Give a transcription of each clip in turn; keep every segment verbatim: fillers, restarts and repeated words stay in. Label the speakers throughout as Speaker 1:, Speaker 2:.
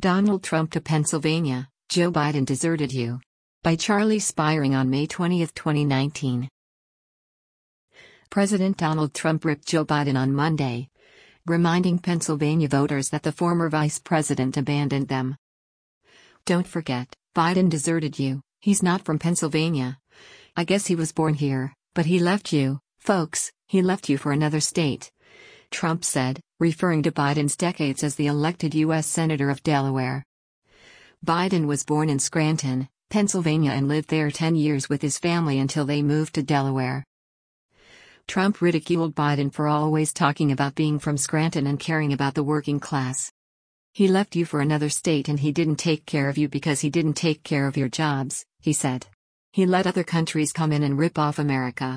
Speaker 1: Donald Trump to Pennsylvania, Joe Biden deserted you. By Charlie Spiring on May twentieth, twenty nineteen. President Donald Trump ripped Joe Biden on Monday, reminding Pennsylvania voters that the former vice president abandoned them. Don't forget, Biden deserted you. He's not from Pennsylvania. I guess he was born here, but he left you, folks, he left you for another state, Trump said, referring to Biden's decades as the elected U S Senator of Delaware. Biden was born in Scranton, Pennsylvania and lived there ten years with his family until they moved to Delaware. Trump ridiculed Biden for always talking about being from Scranton and caring about the working class. He left you for another state and he didn't take care of you because he didn't take care of your jobs, he said. He let other countries come in and rip off America.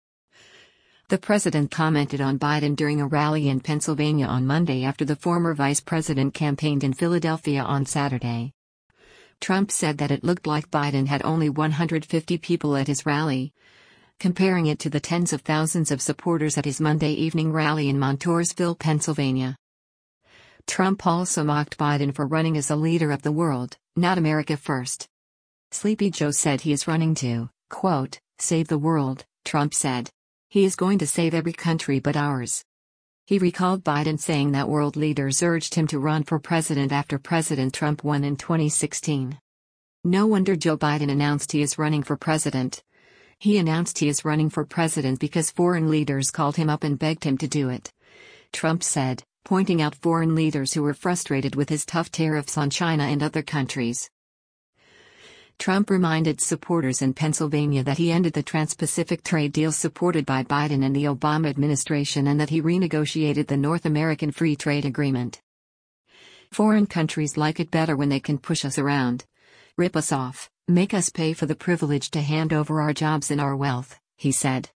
Speaker 1: The president commented on Biden during a rally in Pennsylvania on Monday after the former vice president campaigned in Philadelphia on Saturday. Trump said that it looked like Biden had only one hundred fifty people at his rally, comparing it to the tens of thousands of supporters at his Monday evening rally in Montoursville, Pennsylvania. Trump also mocked Biden for running as a leader of the world, not America first. Sleepy Joe said he is running to, quote, save the world, Trump said. He is going to save every country but ours. He recalled Biden saying that world leaders urged him to run for president after President Trump won in twenty sixteen. No wonder Joe Biden announced he is running for president. He announced he is running for president because foreign leaders called him up and begged him to do it, Trump said, pointing out foreign leaders who were frustrated with his tough tariffs on China and other countries. Trump reminded supporters in Pennsylvania that he ended the Trans-Pacific trade deal supported by Biden and the Obama administration and that he renegotiated the North American Free Trade Agreement. Foreign countries like it better when they can push us around, rip us off, make us pay for the privilege to hand over our jobs and our wealth, he said.